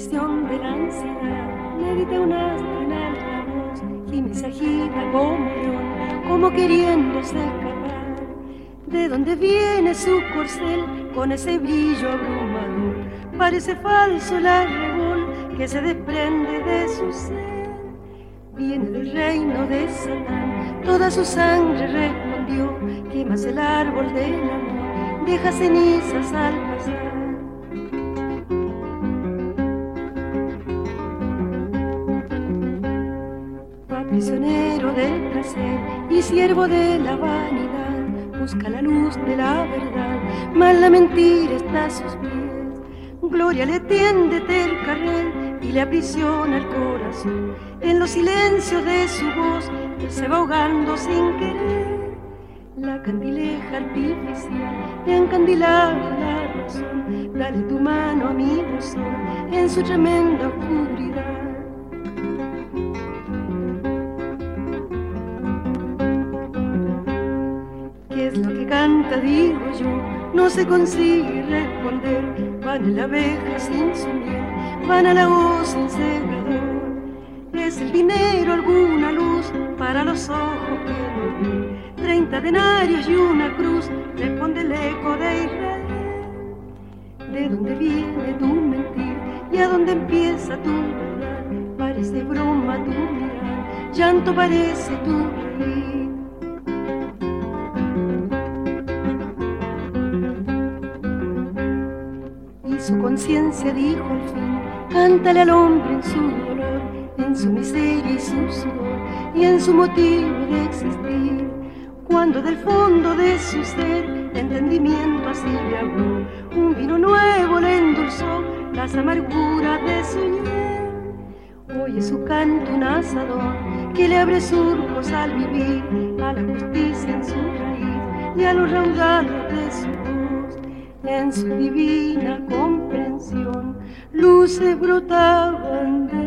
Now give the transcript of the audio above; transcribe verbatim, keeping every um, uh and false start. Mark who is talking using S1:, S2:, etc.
S1: prisión de la ansiedad, medita un astro en alta voz, gime y se agita como león, como queriéndose escapar. ¿De dónde viene su corcel con ese brillo abrumador? Parece falso el arrebol que se desprende de su ser. Viene del reino de Satán, toda su sangre respondió, quemas el árbol del amor, deja cenizas al pasar. Prisionero del placer y siervo de la vanidad, busca la luz de la verdad, mas la mentira está a sus pies. Gloria le tiende el carril y le aprisiona el corazón. En los silencios de su voz él se va ahogando sin querer. La candileja artificial le encandilaba la razón. Dale tu mano a mi buzón en su tremenda oscuridad. ¿Qué es lo que canta? Digo yo, no se consigue responder. Van a la abeja sin su miel, van a la hoz sin segador. ¿Es el dinero alguna luz para los ojos que no ven? Treinta denarios y una cruz, responde el eco de Israel. ¿De dónde viene tu mentir y a dónde empieza tu verdad? Parece broma tu mirar, llanto parece tu reír. Su conciencia dijo al fin, cántale al hombre en su dolor, en su miseria y su sudor, y en su motivo de existir. Cuando del fondo de su ser, de entendimiento así le habló, un vino nuevo le endulzó las amarguras de su hiel. Oye su canto un asador, que le abre surcos al vivir, a la justicia en su raíz, y a los raudales de su voz. En su divina comprensión, luces brotaban de